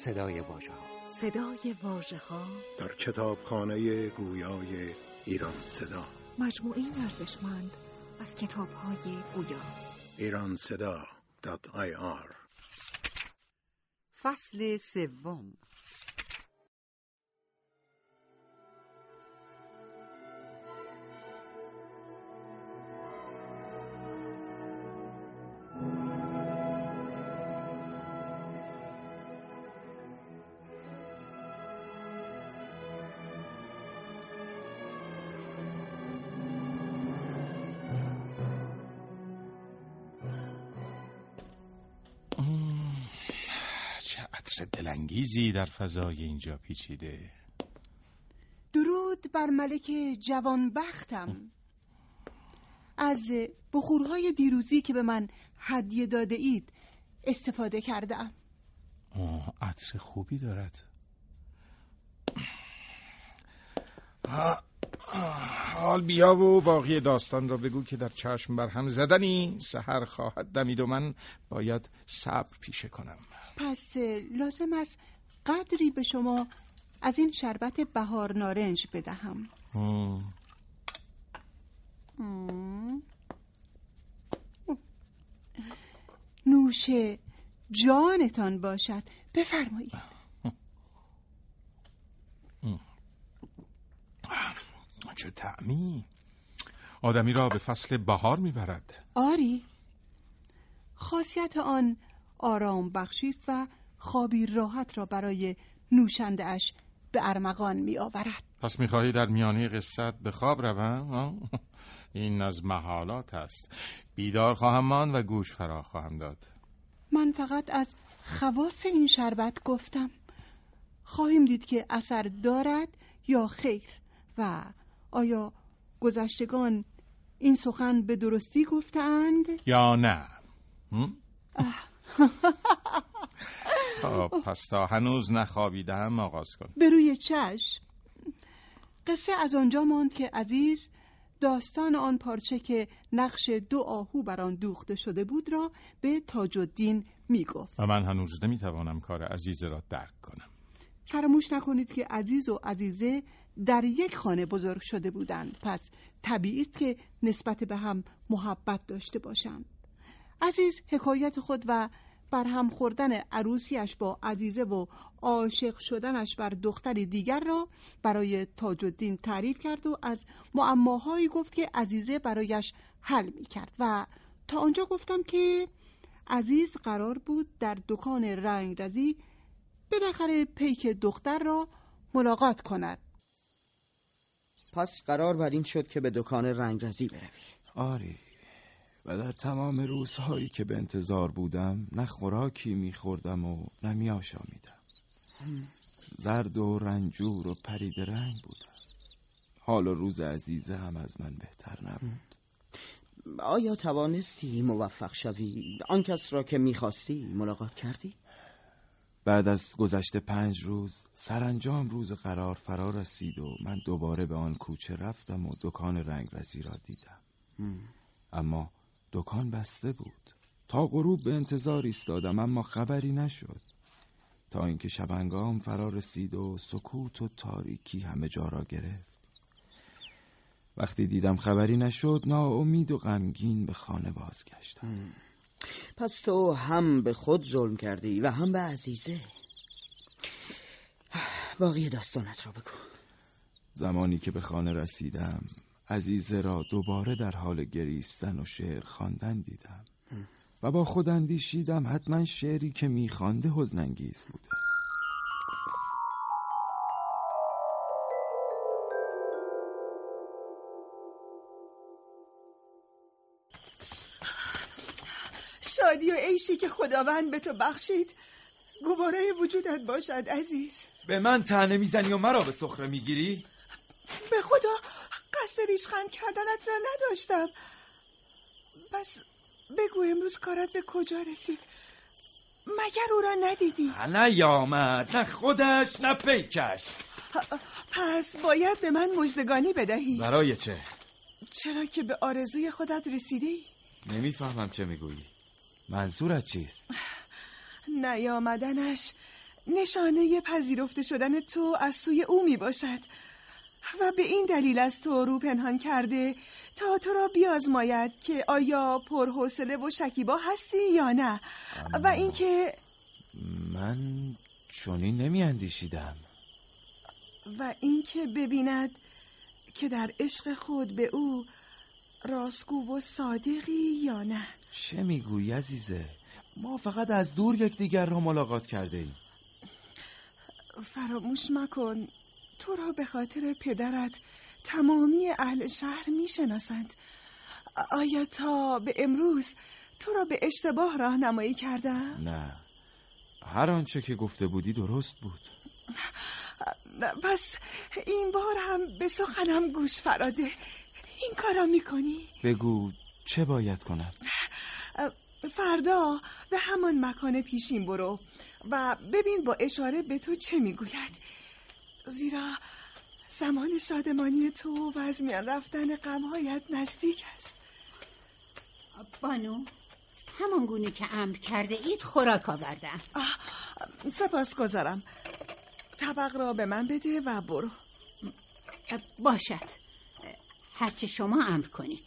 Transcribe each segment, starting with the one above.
صدای واژه‌ها. صدای واژه‌ها در کتابخانه گویای ایران صدا. مجموعه ارزشمند از کتاب‌های گویا. iranseda.ir. فصل سوم. چه عطر دلانگیزی در فضای اینجا پیچیده. درود بر ملک جوانبختم. از بخورهای دیروزی که به من هدیه داده اید استفاده کردم. عطر خوبی دارد. حال بیا و باقی داستان را بگو که در چشم بر هم زدنی سحر خواهد دمید و من باید صبر پیشه کنم. پس لازم است قدری به شما از این شربت بهار نارنج بدهم. نوش جانتان باشد. بفرمایید. چه طعمی! آدمی را به فصل بهار میبرد. آری، خاصیت آن آرام بخشی است و خوابی راحت را برای نوشنده اش به ارمغان می آورد. پس میخواهی در میانه قصت به خواب روم؟ این از محالات است. بیدار خواهم ماند و گوش فرا خواهم داد. من فقط از خواص این شربت گفتم. خواهیم دید که اثر دارد یا خیر و آیا گذشتگان این سخن به درستی گفتند یا نه. پس تا هنوز نخوابیدم آغاز کن. به روی چشم. قصه از آنجا ماند که عزیز داستان آن پارچه که نقش 2 آهو بر آن دوخته شده بود را به تاج الدین میگفت و من هنوز نمیتوانم کار عزیزه را درک کنم. فراموش نکنید که عزیز و عزیزه در یک خانه بزرگ شده بودند، پس طبیعی است که نسبت به هم محبت داشته باشند. عزیز حکایت خود و برهم خوردن عروسیش با عزیزه و عاشق شدنش بر دختری دیگر را برای تاج الدین تعریف کرد و از معماهایی گفت که عزیزه برایش حل می کرد و تا آنجا گفتم که عزیز قرار بود در دکان رنگرزی بالاخره پیک دختر را ملاقات کند. پس قرار بر این شد که به دکان رنگرزی بروی. آری، و در تمام روزهایی که به انتظار بودم نه خوراکی میخوردم و نه میآشامیدم. زرد و رنجور و پرید رنگ بودم. حال و روز عزیزه هم از من بهتر نبود. آیا توانستی موفق شوی؟ آن کس را که میخواستی ملاقات کردی؟ بعد از گذشت 5 روز سرانجام روز قرار فرا رسید و من دوباره به آن کوچه رفتم و دکان رنگرزی را دیدم. اما دکان بسته بود. تا غروب به انتظار ایستادم اما خبری نشد، تا اینکه شبانگام فرا رسید و سکوت و تاریکی همه جا را گرفت. وقتی دیدم خبری نشد ناامید و غمگین به خانه بازگشتم. پس تو هم به خود ظلم کردی و هم به عزیزه. باقی داستانت را بگو. زمانی که به خانه رسیدم عزیزه را دوباره در حال گریستن و شعر خواندن دیدم و با خود اندیشیدم حتما شعری که میخوانده حزن‌انگیز بوده. شادی و عیشی که خداوند به تو بخشید گواره وجودت باشد عزیز. به من طعنه میزنی و مرا به سخره میگیری؟ به خدا قصد ریشخند کردنت را نداشتم. بس بگو امروز کارت به کجا رسید؟ مگر او را ندیدی؟ نه یامد، نه خودش نه پیکش. پس باید به من مژدگانی بدهی. برای چه؟ چرا که به آرزوی خودت رسیدی؟ نمیفهمم چه میگویی. منظورت چیست؟ نیامدنش نشانه پذیرفته شدن تو از سوی او می باشد و به این دلیل از تو رو پنهان کرده تا تو را بیازماید که آیا پرحوصله و شکیبا هستی یا نه. و اینکه من چنین نمی اندیشیدم. و اینکه ببیند که در عشق خود به او راستگو و صادقی یا نه. چه میگویی عزیزه؟ ما فقط از دور یکدیگر را ملاقات کرده ایم. فراموش مکن تو را به خاطر پدرت تمامی اهل شهر میشناسند. آیا تا به امروز تو را به اشتباه راهنمایی کردم؟ نه، هر آنچه که گفته بودی درست بود. پس این بار هم به سخنم گوش فراده. این کارا میکنی؟ بگو چه باید کنم؟ فردا به همان مکان پیشین برو و ببین با اشاره به تو چه میگوید، زیرا زمان شادمانی تو و از میان رفتن غمهایت نزدیک است. بانو، همان گونه که امر کرده اید خوراک آوردم. سپاسگزارم. طبق را به من بده و برو. باشد، هرچه شما امر کنید.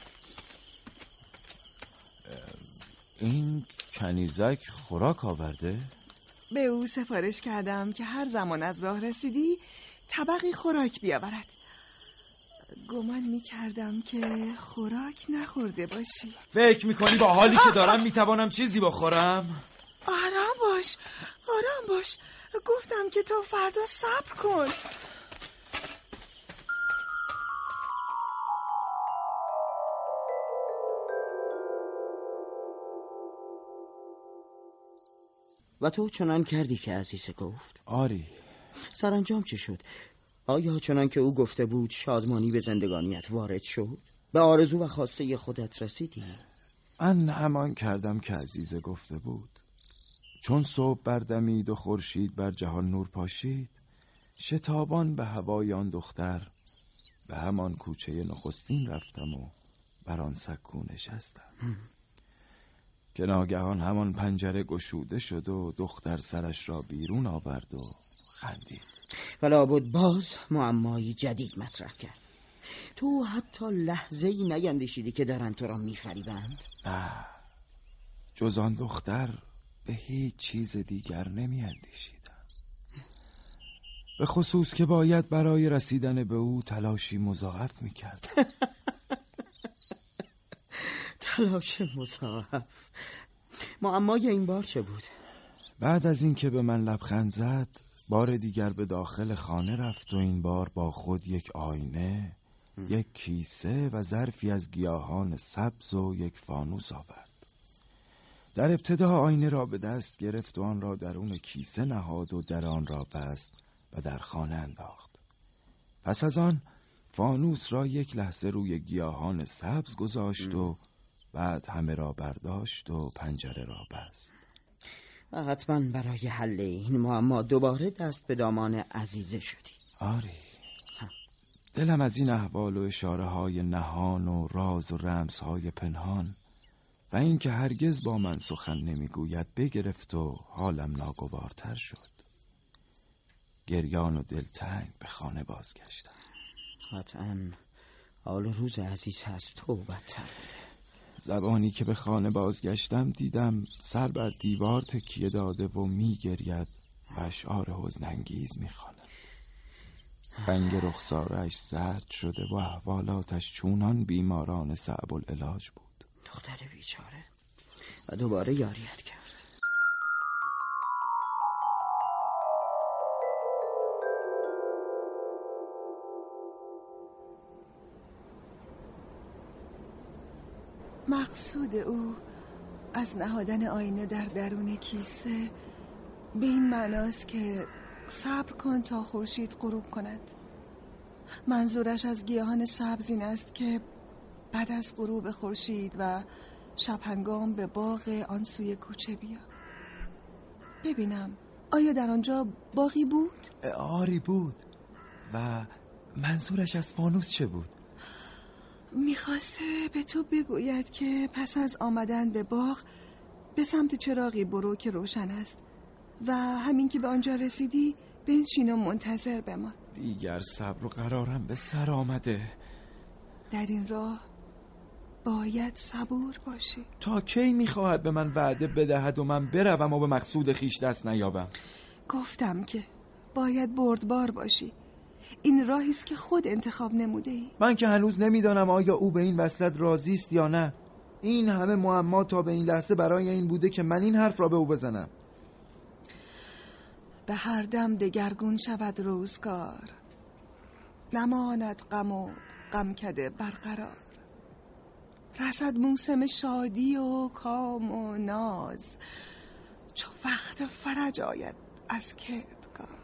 این کنیزک خوراک آورده؟ به او سفارش کردم که هر زمان از راه رسیدی طبقی خوراک بیاورد. گمان می‌کردم که خوراک نخورده باشی. فکر می‌کنی با حالی که دارم میتوانم چیزی بخورم؟ آرام باش. گفتم که تو فردا صبر کن. و تو چنان کردی که عزیزه گفت؟ آری. سرانجام چه شد؟ آیا چنان که او گفته بود شادمانی به زندگانیت وارد شد؟ به آرزو و خواسته خودت رسیدی؟ من همان کردم که عزیزه گفته بود. چون صبح بردمید و خورشید بر جهان نور پاشید، شتابان به هوای آن دختر به همان کوچه نخستین رفتم و بر آن سکو نشستم. که ناگهان همان پنجره گشوده شد و دختر سرش را بیرون آورد و خندید. ولی بود باز معمایی جدید مطرح کرد. تو حتی لحظه‌ای نیندیشیدی که دارن تو را می‌فریبند؟ نه، جز آن دختر به هیچ چیز دیگر نمی‌اندیشیدم. به خصوص که باید برای رسیدن به او تلاشی مضاعف می‌کردم. تلاش مضاعف. معمای این بار چه بود؟ بعد از این که به من لبخند زد، بار دیگر به داخل خانه رفت و این بار با خود یک آینه، یک کیسه و ظرفی از گیاهان سبز و یک فانوس آورد. در ابتدا آینه را به دست گرفت و آن را درون کیسه نهاد و در آن را بست و در خانه انداخت. پس از آن فانوس را یک لحظه روی گیاهان سبز گذاشت و بعد همه را برداشت و پنجره را بست. حتما برای حل این معما دوباره دست به دامان عزیزه شدی. آری. دلم از این احوال و اشاره های نهان و راز و رمزهای پنهان و اینکه هرگز با من سخن نمیگوید بگرفت و حالم ناگوارتر شد. گریان و دلتنگ به خانه بازگشتم. قطعاً حال روز عزیز هست تو بدتر بوده. زبانی که به خانه بازگشتم دیدم سر بر دیوار تکیه داده و میگرید و اشعار حزن‌انگیز میخواند. رنگ رخسارش زرد شده و احوالاتش چونان بیماران صعب العلاج بود. دختر بیچاره و دوباره یاریت کرد. مقصود او از نهادن آینه در درون کیسه به این معناست که صبر کن تا خورشید غروب کند. منظورش از گیاهان سبز این است که بعد از غروب خورشید و شب هنگام به باغ آن سوی کوچه بیا. ببینم آیا در آنجا باغی بود؟ آری بود. و منظورش از فانوس چه بود؟ میخواسته به تو بگوید که پس از آمدن به باغ به سمت چراغی برو که روشن است و همین که به آنجا رسیدی بنشین و منتظر بمان. دیگر صبر و قرارم به سر آمده. در این راه باید صبور باشی. تا کی میخواهد به من وعده بدهد و من بروم و به مقصود خیش دست نیابم؟ گفتم که باید بردبار باشی. این راهی است که خود انتخاب نموده ای. من که هنوز نمیدانم آیا او به این وصلت راضی است یا نه. این همه معما تا به این لحظه برای این بوده که من این حرف را به او بزنم. به هر دم دگرگون شود روزگار، نماند غم و غمکده برقرار. رسد موسم شادی و کام و ناز، چو وقت فرج آید از کردگار.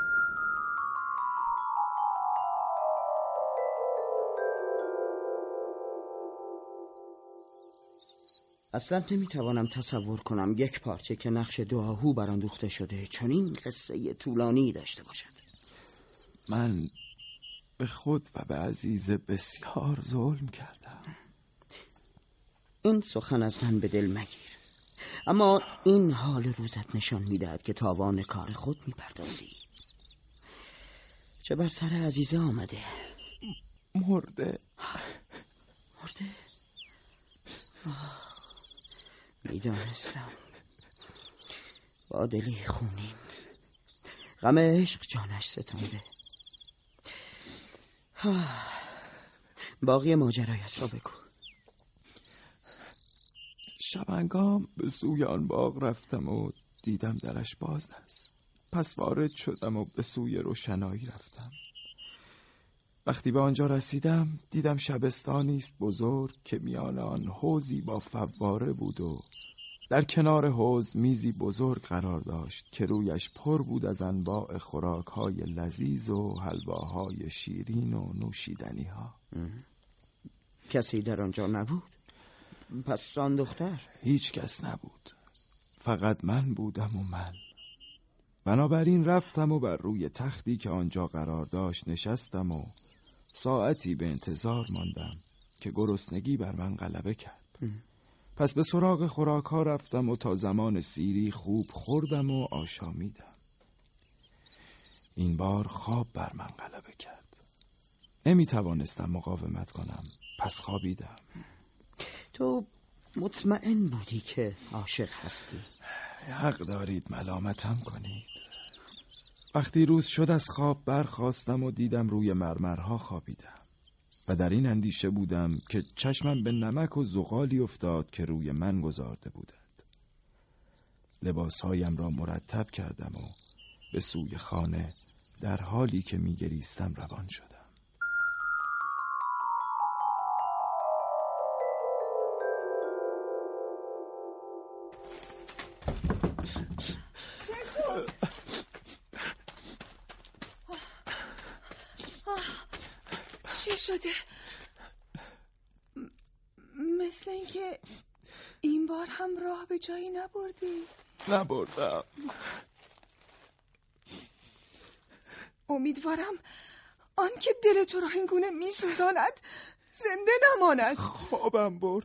اصلا نمیتوانم تصور کنم یک پارچه که نقش دو آهو بر آن دوخته شده چنین قصه طولانی داشته باشد. من به خود و به عزیزه بسیار ظلم کردم. این سخن از من به دل مگیر، اما این حال روزت نشان میدهد که تاوان کار خود میپردازی. چه بر سر عزیزه آمده؟ مرده. مرده؟ میدانستم. با دلی خونین غم عشق جانش ستانده. باقی ماجرایت را بگو. شبانگام به سوی آن باغ رفتم و دیدم درش باز است. پس وارد شدم و به سوی روشنایی رفتم. وقتی به آنجا رسیدم دیدم شبستانی است بزرگ که میان آن حوضی با فواره بود و در کنار حوض میزی بزرگ قرار داشت که رویش پر بود از انواع خوراک‌های لذیذ و حلواهای شیرین و نوشیدنی‌ها. کسی در آنجا نبود؟ پس آن دختر؟ هیچ کس نبود، فقط من بودم و من. بنابراین رفتم و بر روی تختی که آنجا قرار داشت نشستم و ساعتی به انتظار ماندم که گرسنگی بر من غلبه کرد. پس به سراغ خوراک ها رفتم و تا زمان سیری خوب خوردم و آشامیدم. این بار خواب بر من غلبه کرد. نمی توانستم مقاومت کنم، پس خوابیدم. تو مطمئن بودی که عاشق هستی؟ حق دارید ملامتم کنید. وقتی روز شد از خواب برخاستم و دیدم روی مرمرها خوابیدم و در این اندیشه بودم که چشمم به نمک و زغالی افتاد که روی من گذارده بودند. لباسهایم را مرتب کردم و به سوی خانه در حالی که می‌گریستم روان شدم. چی شده؟ مثل اینکه این بار هم راه به جایی نبردی. نبردم. امیدوارم آن که دل تو را اینگونه میسوزاند زنده نماند. خوابم برد.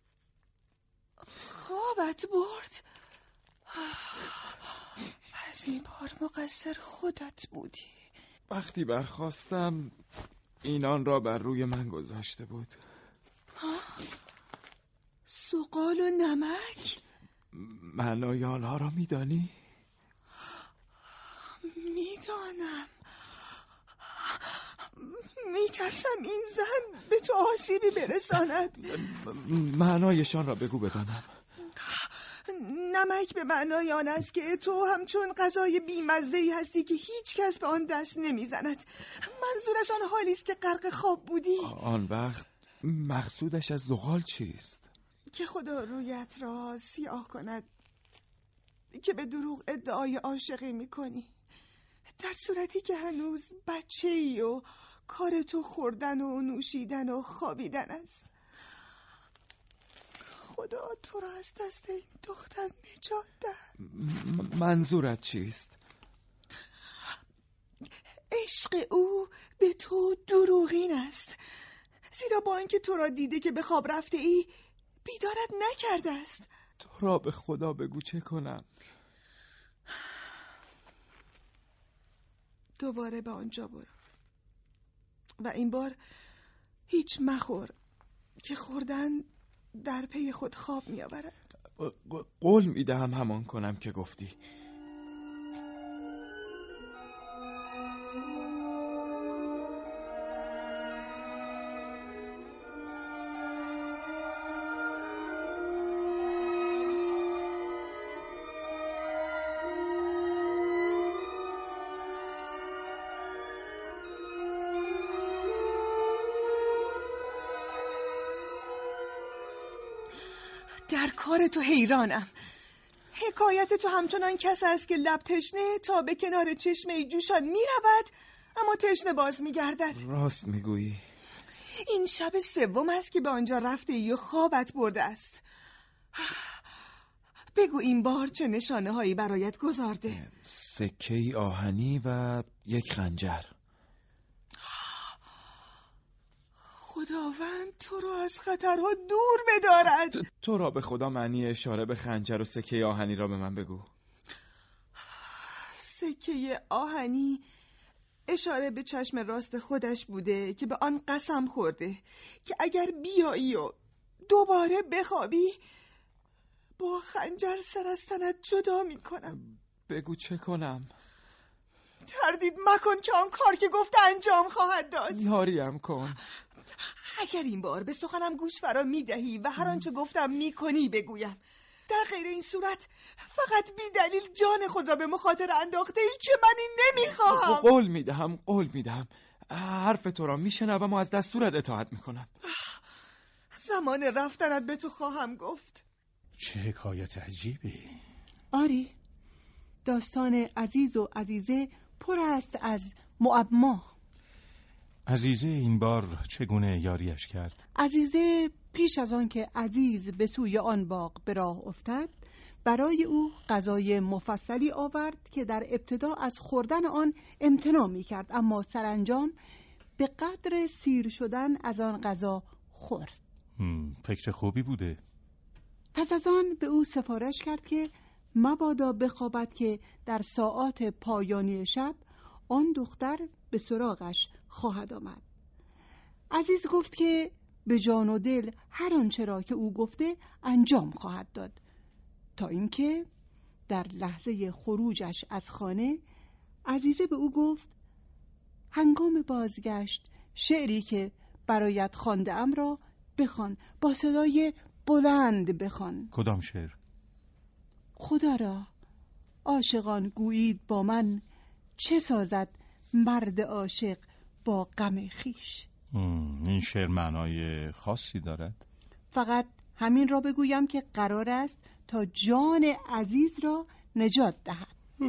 خوابت برد؟ پس این بار مقصر خودت بودی. وقتی برخاستم اینان را بر روی من گذاشته بود. زغال و نمک؟ معنای آنها را میدانی؟ میدانم. میترسم این زن به تو آسیبی برساند. معنایشان را بگو بدانم. نمک به معنای آن است که تو همچون غذای بیمزه‌ای هستی که هیچ کس به آن دست نمیزند. منظورش آن حالی است که غرق خواب بودی. آن وقت مقصودش از زغال چیست؟ که خدا رویت را سیاه کند که به دروغ ادعای عاشقی میکنی، در صورتی که هنوز بچه‌ای و کار تو خوردن و نوشیدن و خوابیدن است. خدا تو را از دست این دختر نجات دهد. منظورت چیست؟ عشق او به تو دروغین است، زیرا با اینکه تو را دیده که به خواب رفته ای بیدارت نکرده است. تو را به خدا بگو چه کنم؟ دوباره به آنجا برو و این بار هیچ مخور که خوردن در پی خود خواب می آورد. قول میدهم همان کنم که گفتی. در کار تو حیرانم. حکایت تو همچنان کس است که لب تشنه تا به کنار چشمه جوشان می رود اما تشنه باز می گردد. راست می گویی. این شب سوم است که به آنجا رفته ای و خوابت برده است. بگو این بار چه نشانه هایی برایت گذارده؟ سکه آهنی و یک خنجر. خداوند تو را از خطرها دور بدارد. تو را به خدا معنی اشاره به خنجر و سکه آهنی را به من بگو. سکه آهنی اشاره به چشم راست خودش بوده که به آن قسم خورده که اگر بیایی و دوباره بخوابی با خنجر سر از تنت جدا می کنم. بگو چه کنم؟ تردید مکن که آن کار که گفته انجام خواهد داد. یاریم کن. اگر این بار به سخنم گوش فرا می دهی و هر آنچه گفتم می کنی بگویم، در غیر این صورت فقط بی دلیل جان خود را به مخاطره انداخته ای که من این نمی خواهم. قول می دهم حرف تو را می شنوم و از دستورت اطاعت می کنم. زمان رفتنت به تو خواهم گفت. چه حکایت عجیبی. آری، داستان عزیز و عزیزه پر است از معما. عزیزه این بار چگونه یاریش کرد؟ عزیزه پیش از آن که عزیز به سوی آن باغ به راه افتد برای او غذای مفصلی آورد که در ابتدا از خوردن آن امتناع می کرد اما سرانجام به قدر سیر شدن از آن غذا خورد. فکر خوبی بوده. پس از آن به او سفارش کرد که مبادا بخوابد که در ساعات پایانی شب آن دختر به سراغش خواهد آمد. عزیز گفت که به جان و دل هر آنچه را که او گفته انجام خواهد داد، تا اینکه در لحظه خروجش از خانه عزیزه به او گفت هنگام بازگشت شعری که برایت خوانده ام را بخوان، با صدای بلند بخوان. کدام شعر؟ خدا را عاشقان گویید با من چه سازد مرد عاشق با غم خویش. این شعر معنای خاصی دارد؟ فقط همین را بگویم که قرار است تا جان عزیز را نجات دهد.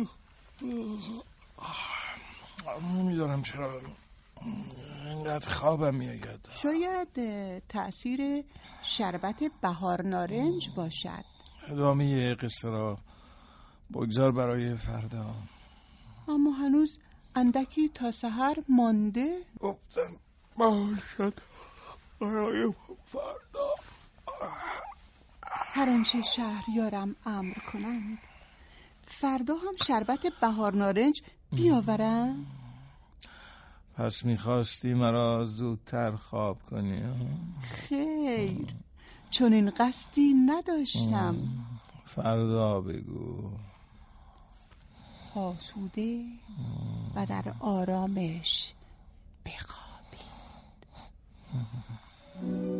نمیدارم چرا اینقدر خوابم میآید. شاید تأثیر شربت بهار نارنج باشد. ادامه قصه را بگذار برای فردا. اما هنوز اندکی تا سحر مانده. گفتم باشد برای فردا. هر آنچه شهریارم امر کنند. فردا هم شربت بهار نارنج بیاورم؟ پس میخواستی مرا زودتر خواب کنی؟ خیر، چون این قصدی نداشتم. فردا بگو. آسوده و در آرامش بخوابید.